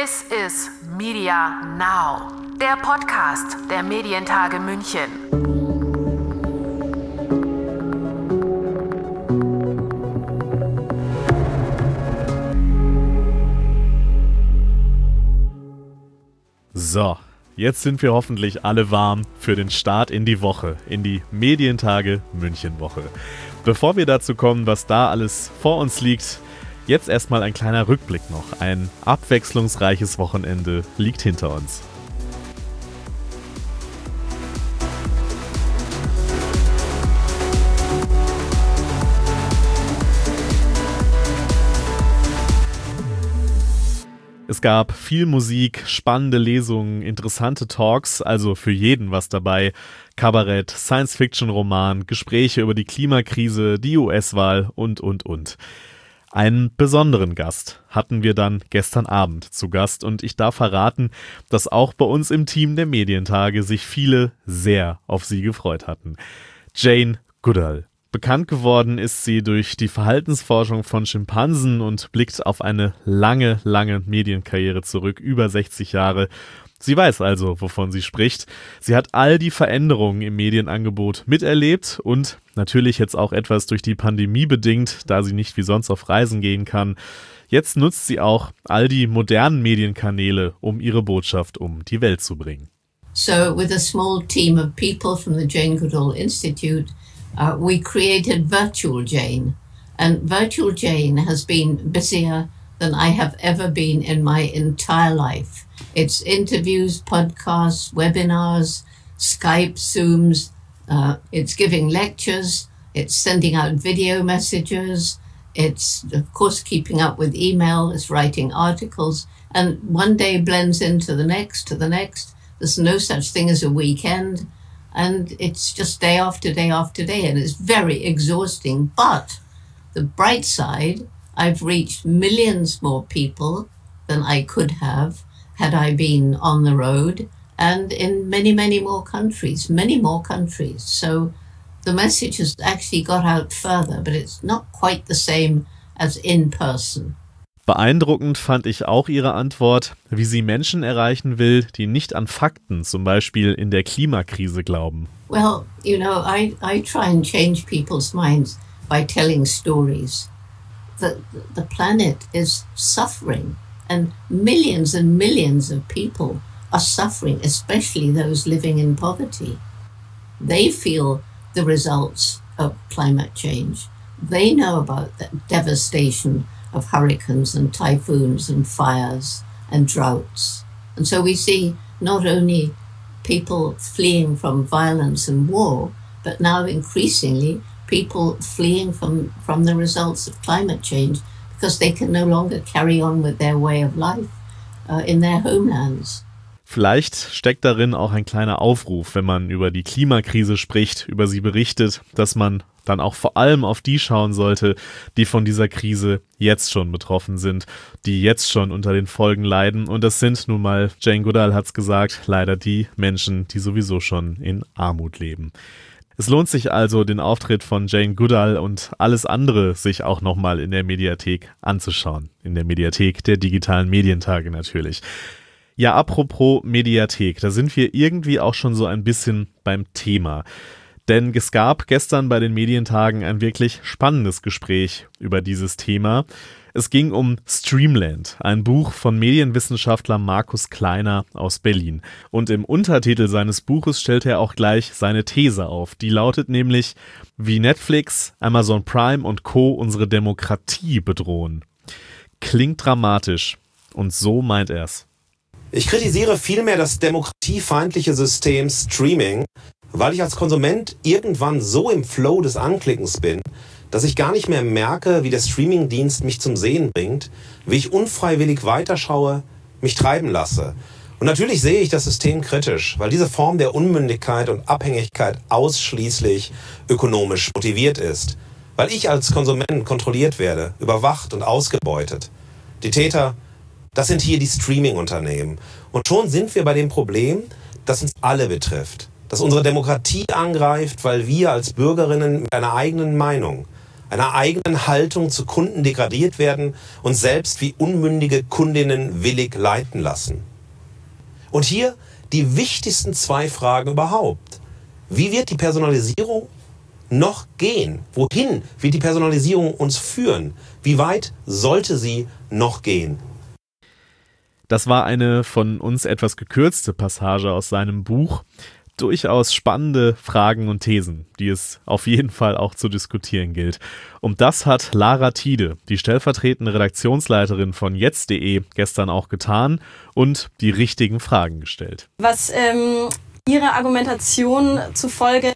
This is Media Now, der Podcast der Medientage München. So, jetzt sind wir hoffentlich alle warm für den Start in die Woche, in die Medientage München-Woche. Bevor wir dazu kommen, was da alles vor uns liegt, jetzt erstmal ein kleiner Rückblick noch. Ein abwechslungsreiches Wochenende liegt hinter uns. Es gab viel Musik, spannende Lesungen, interessante Talks, also für jeden was dabei. Kabarett, Science-Fiction-Roman, Gespräche über die Klimakrise, die US-Wahl und. Einen besonderen Gast hatten wir dann gestern Abend zu Gast und ich darf verraten, dass auch bei uns im Team der Medientage sich viele sehr auf sie gefreut hatten. Jane Goodall. Bekannt geworden ist sie durch die Verhaltensforschung von Schimpansen und blickt auf eine lange Medienkarriere zurück, über 60 Jahre. Sie weiß also, wovon sie spricht. Sie hat all die Veränderungen im Medienangebot miterlebt und natürlich jetzt auch etwas durch die Pandemie bedingt, da sie nicht wie sonst auf Reisen gehen kann. Jetzt nutzt sie auch all die modernen Medienkanäle, um ihre Botschaft um die Welt zu bringen. So with a small team of people from the Jane Goodall Institute, we created Virtual Jane. And Virtual Jane has been busier than I have ever been in my entire life. It's interviews, podcasts, webinars, Skype, Zooms. It's giving lectures. It's sending out video messages. It's, of course, keeping up with email. It's writing articles. And one day blends into the next, to the next. There's no such thing as a weekend. And it's just day after day after day. And it's very exhausting. But the bright side, I've reached millions more people than I could have had I been on the road, and in many more countries. So the message has actually got out further, but it's not quite the same as in person. Beeindruckend fand ich auch ihre Antwort, wie sie Menschen erreichen will, die nicht an Fakten, zum Beispiel in der Klimakrise, glauben. Well, you know, I try and change people's minds by telling stories. The planet is suffering, and millions of people are suffering, especially those living in poverty. They feel the results of climate change. They know about the devastation of hurricanes and typhoons and fires and droughts. And so we see not only people fleeing from violence and war, but now increasingly people fleeing from the results of climate change because they can no longer carry on with their way of life in their homelands. Vielleicht steckt darin auch ein kleiner Aufruf, wenn man über die Klimakrise spricht, über sie berichtet, dass man dann auch vor allem auf die schauen sollte, die von dieser Krise jetzt schon betroffen sind, die jetzt schon unter den Folgen leiden. Und das sind nun mal, Jane Goodall hat's gesagt, leider die Menschen, die sowieso schon in Armut leben. Es lohnt sich also, den Auftritt von Jane Goodall und alles andere sich auch nochmal in der Mediathek anzuschauen. In der Mediathek der digitalen Medientage natürlich. Ja, apropos Mediathek, da sind wir irgendwie auch schon so ein bisschen beim Thema. Denn es gab gestern bei den Medientagen ein wirklich spannendes Gespräch über dieses Thema. Es ging um Streamland, ein Buch von Medienwissenschaftler Markus Kleiner aus Berlin. Und im Untertitel seines Buches stellt er auch gleich seine These auf. Die lautet nämlich, wie Netflix, Amazon Prime und Co. unsere Demokratie bedrohen. Klingt dramatisch. Und so meint er's. Ich kritisiere vielmehr das demokratiefeindliche System Streaming, weil ich als Konsument irgendwann so im Flow des Anklickens bin, dass ich gar nicht mehr merke, wie der Streamingdienst mich zum Sehen bringt, wie ich unfreiwillig weiterschaue, mich treiben lasse. Und natürlich sehe ich das System kritisch, weil diese Form der Unmündigkeit und Abhängigkeit ausschließlich ökonomisch motiviert ist. Weil ich als Konsument kontrolliert werde, überwacht und ausgebeutet. Die Täter, das sind hier die Streaming-Unternehmen. Und schon sind wir bei dem Problem, das uns alle betrifft. Das unsere Demokratie angreift, weil wir als Bürgerinnen mit einer eigenen Meinung, einer eigenen Haltung zu Kunden degradiert werden und selbst wie unmündige Kundinnen willig leiten lassen. Und hier die wichtigsten 2 Fragen überhaupt. Wie wird die Personalisierung noch gehen? Wohin wird die Personalisierung uns führen? Wie weit sollte sie noch gehen? Das war eine von uns etwas gekürzte Passage aus seinem Buch. Durchaus spannende Fragen und Thesen, die es auf jeden Fall auch zu diskutieren gilt. Und das hat Lara Tiede, die stellvertretende Redaktionsleiterin von jetzt.de, gestern auch getan und die richtigen Fragen gestellt. Was ihrer Argumentation zufolge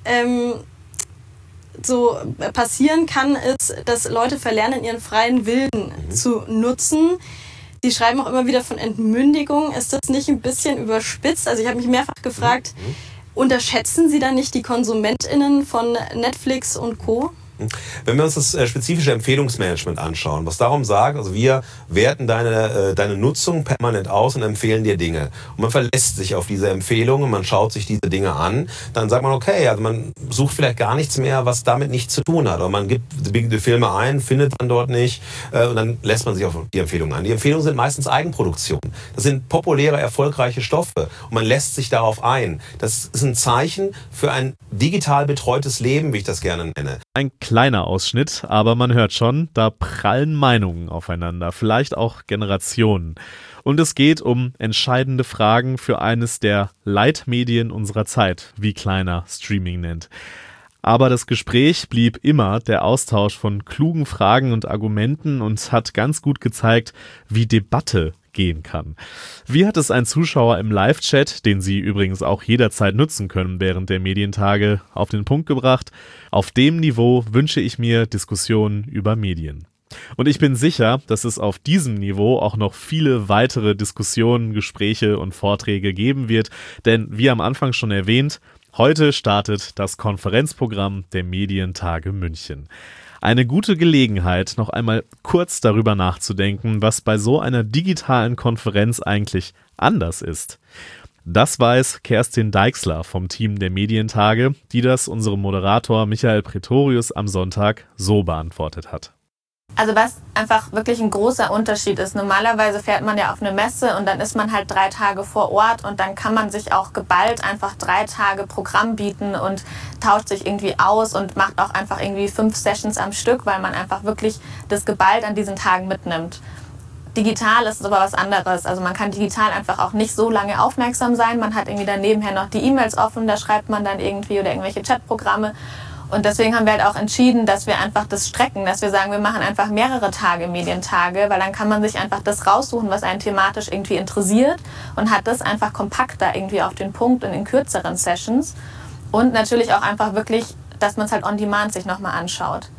so passieren kann, ist, dass Leute verlernen, ihren freien Willen zu nutzen. Sie schreiben auch immer wieder von Entmündigung. Ist das nicht ein bisschen überspitzt? Also ich habe mich mehrfach gefragt, unterschätzen Sie dann nicht die KonsumentInnen von Netflix und Co.? Wenn wir uns das spezifische Empfehlungsmanagement anschauen, was darum sagt, also wir werten deine Nutzung permanent aus und empfehlen dir Dinge. Und man verlässt sich auf diese Empfehlungen, man schaut sich diese Dinge an, dann sagt man, okay, also man sucht vielleicht gar nichts mehr, was damit nichts zu tun hat. Oder man gibt die Filme ein, findet dann dort nicht und dann lässt man sich auf die Empfehlungen ein. Die Empfehlungen sind meistens Eigenproduktion. Das sind populäre, erfolgreiche Stoffe und man lässt sich darauf ein. Das ist ein Zeichen für ein digital betreutes Leben, wie ich das gerne nenne. Ein kleiner Ausschnitt, aber man hört schon, da prallen Meinungen aufeinander, vielleicht auch Generationen. Und es geht um entscheidende Fragen für eines der Leitmedien unserer Zeit, wie Kleiner Streaming nennt. Aber das Gespräch blieb immer der Austausch von klugen Fragen und Argumenten und hat ganz gut gezeigt, wie Debatte gehen kann. Wie hat es ein Zuschauer im Live-Chat, den Sie übrigens auch jederzeit nutzen können während der Medientage, auf den Punkt gebracht? Auf dem Niveau wünsche ich mir Diskussionen über Medien. Und ich bin sicher, dass es auf diesem Niveau auch noch viele weitere Diskussionen, Gespräche und Vorträge geben wird, denn wie am Anfang schon erwähnt, heute startet das Konferenzprogramm der Medientage München. Eine gute Gelegenheit, noch einmal kurz darüber nachzudenken, was bei so einer digitalen Konferenz eigentlich anders ist. Das weiß Kerstin Deixler vom Team der Medientage, die das unserem Moderator Michael Pretorius am Sonntag so beantwortet hat. Also was einfach wirklich ein großer Unterschied ist. Normalerweise fährt man ja auf eine Messe und dann ist man halt 3 Tage vor Ort und dann kann man sich auch geballt einfach 3 Tage Programm bieten und tauscht sich irgendwie aus und macht auch einfach irgendwie 5 Sessions am Stück, weil man einfach wirklich das geballt an diesen Tagen mitnimmt. Digital ist es aber was anderes. Also man kann digital einfach auch nicht so lange aufmerksam sein. Man hat irgendwie dann nebenher noch die E-Mails offen, da schreibt man dann irgendwie oder irgendwelche Chatprogramme. Und deswegen haben wir halt auch entschieden, dass wir einfach das strecken, dass wir sagen, wir machen einfach mehrere Tage Medientage, weil dann kann man sich einfach das raussuchen, was einen thematisch irgendwie interessiert und hat das einfach kompakter irgendwie auf den Punkt und in kürzeren Sessions. Und natürlich auch einfach wirklich, dass man es halt on demand sich nochmal anschaut.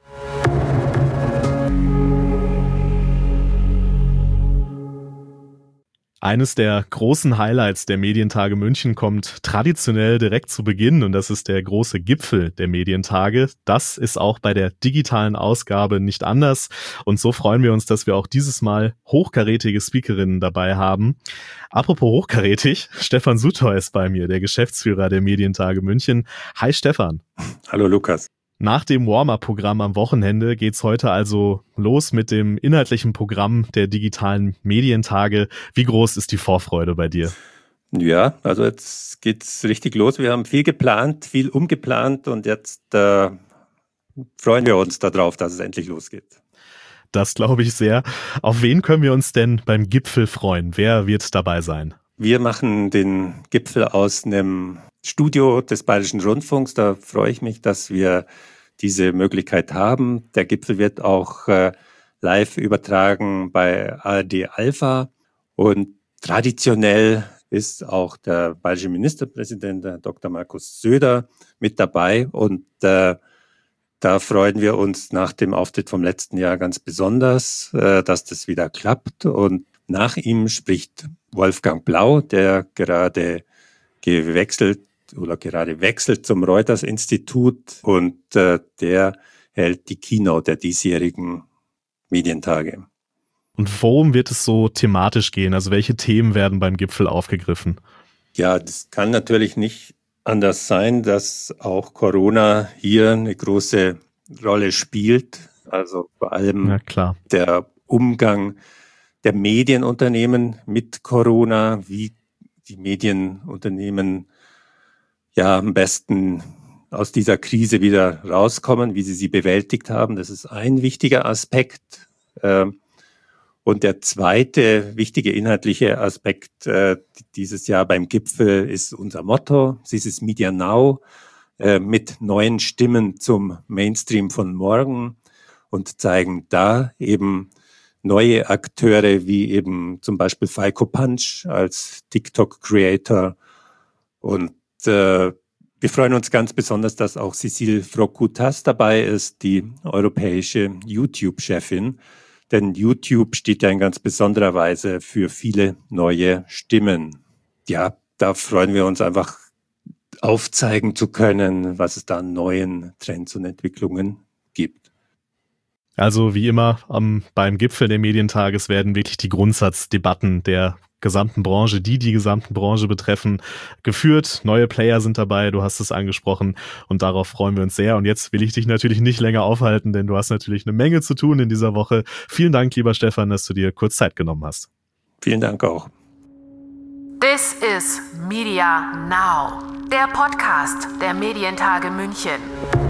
Eines der großen Highlights der Medientage München kommt traditionell direkt zu Beginn und das ist der große Gipfel der Medientage. Das ist auch bei der digitalen Ausgabe nicht anders und so freuen wir uns, dass wir auch dieses Mal hochkarätige Speakerinnen dabei haben. Apropos hochkarätig, Stefan Sutor ist bei mir, der Geschäftsführer der Medientage München. Hi Stefan. Hallo Lukas. Nach dem Warm-up-Programm am Wochenende geht's heute also los mit dem inhaltlichen Programm der digitalen Medientage. Wie groß ist die Vorfreude bei dir? Ja, also jetzt geht's richtig los. Wir haben viel geplant, viel umgeplant und jetzt freuen wir uns darauf, dass es endlich losgeht. Das glaube ich sehr. Auf wen können wir uns denn beim Gipfel freuen? Wer wird dabei sein? Wir machen den Gipfel aus einem Studio des Bayerischen Rundfunks. Da freue ich mich, dass wir diese Möglichkeit haben. Der Gipfel wird auch live übertragen bei ARD Alpha. Und traditionell ist auch der bayerische Ministerpräsident, der Dr. Markus Söder, mit dabei. Und da freuen wir uns nach dem Auftritt vom letzten Jahr ganz besonders, dass das wieder klappt. Und nach ihm spricht Wolfgang Blau, der gerade wechselt zum Reuters-Institut und der hält die Keynote der diesjährigen Medientage. Und worum wird es so thematisch gehen? Also welche Themen werden beim Gipfel aufgegriffen? Ja, das kann natürlich nicht anders sein, dass auch Corona hier eine große Rolle spielt. Also vor allem der Umgang der Medienunternehmen mit Corona, wie die Medienunternehmen ja am besten aus dieser Krise wieder rauskommen, wie sie bewältigt haben. Das ist ein wichtiger Aspekt. Und der zweite wichtige inhaltliche Aspekt dieses Jahr beim Gipfel ist unser Motto. This is Media Now, mit neuen Stimmen zum Mainstream von morgen und zeigen da eben neue Akteure wie eben zum Beispiel Falco Punch als TikTok-Creator. Und wir freuen uns ganz besonders, dass auch Cécile Frocoutas dabei ist, die europäische YouTube-Chefin. Denn YouTube steht ja in ganz besonderer Weise für viele neue Stimmen. Ja, da freuen wir uns einfach aufzeigen zu können, was es da an neuen Trends und Entwicklungen gibt. Also wie immer beim Gipfel der Medientages werden wirklich die Grundsatzdebatten der gesamten Branche, die gesamten Branche betreffen, geführt. Neue Player sind dabei, du hast es angesprochen und darauf freuen wir uns sehr. Und jetzt will ich dich natürlich nicht länger aufhalten, denn du hast natürlich eine Menge zu tun in dieser Woche. Vielen Dank, lieber Stefan, dass du dir kurz Zeit genommen hast. Vielen Dank auch. This is Media Now, der Podcast der Medientage München.